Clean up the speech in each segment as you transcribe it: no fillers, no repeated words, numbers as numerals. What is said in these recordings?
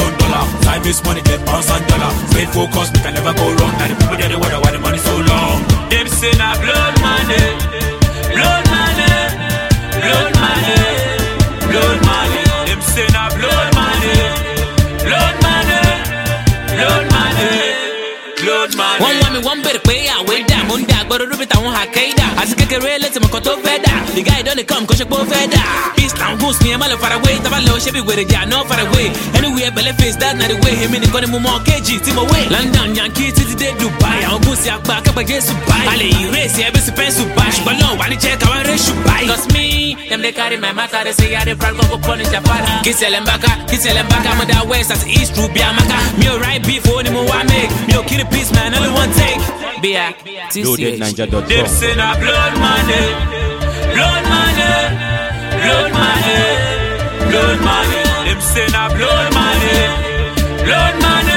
ton dollar. Time is money, get pounds and dollar. Stay focused, we can never go wrong. Now the people they wonder why the money so long. Them say na blood money, blood money, blood money, blood money. Them say na blood money, blood money, blood money, blood money. One woman, one better pay out, wait down, munda, but a little bit I won't have Kaida. I think I can relate to my koto feda. The guy don't come, cause you go feda. Peace town, goose me, I'm all far away. Tavalo, she be with it, yeah, no far away. Anywhere, belly face, that's not the way. Him in the corner, more kg, team away. London, Yankee, city, they Dubai. I'm goosey, I'm back up against Dubai. Ali, race, yeah, best friends to buy. But no, I check, I want to buy. Cause me, them they carry my matter, they say, yeah, they proud, go punish your father. Kiss Elembaka, I'm on that west, that's east, Rubia, Maka. Me, right before the more I make. Me, kill a piece, man, only one take. Be a LoadedNinja.com. Them say na blood money, blood money, blood money, blood money. Them say na blood money, blood money,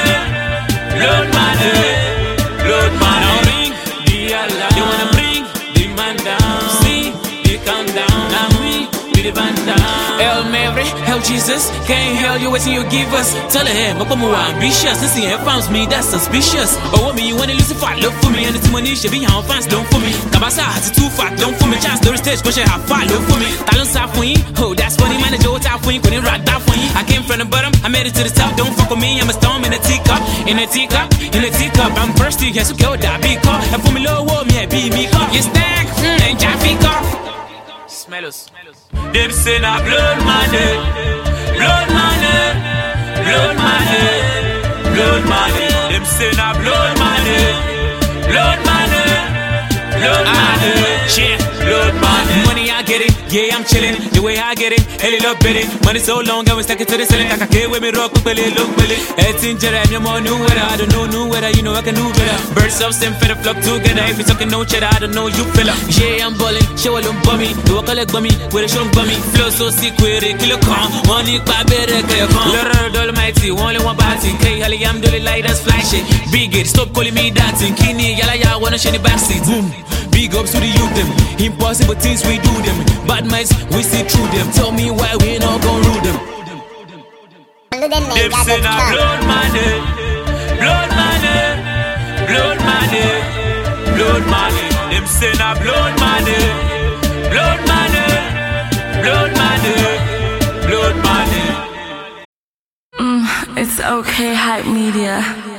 blood money, blood money. Now ring the alarm. They wanna bring the man down. See the countdown. Now we be the band down. Hail Mary, Hail Jesus, can't hell you waiting you give us. Tell him, I'm more ambitious. This here found me, that's suspicious. Oh, what me, you wanna lose if I look for me. And the money should be on fans, don't for me. Kabasa has too far, don't for me. Chance, the stage, cause you have far, look for me. Talent side for you, oh, that's funny. Manager, what's out for you, couldn't rock that for you. I came from the bottom, I made it to the top. Don't fuck with me, I'm a storm in a teacup. In a teacup, in a teacup. I'm thirsty, yes, you go, that big car. And for me, low, me, I be me car. You stack, and Jaffe car. Smell us. Them say na blood money, blood money, blood money, blood money. Them say na blood money, blood money, blood money, blood money. Money I get it, yeah I'm chillin'. The way I get it, hell love it. Money so long I was stuck it to the ceiling. I can't with me rock with it, look with it. It's in Jera, I'm more new weather. I don't know new weather, you know I can do better. Birds of same feather flock together. If you talking no cheddar, I don't know you fella. Yeah I'm ballin', show a little bummy. Do a collect bummy, with a show bummy. Flow so sick with it, kill a con. Money by better, kill a con. Lord Almighty, only one body. K Hali, I'm doing light as flashing. Big it, stop calling me dancing. Kini, yala ya, wanna shiny backseat. Boom. Big ups to the youth them. Impossible things we do them. Bad minds we see through them. Tell me why we not gon' rule them. Them say na blood money, blood money, blood money, blood money. Them say na blood money, blood money, blood money, blood money. It's okay, Hype Media.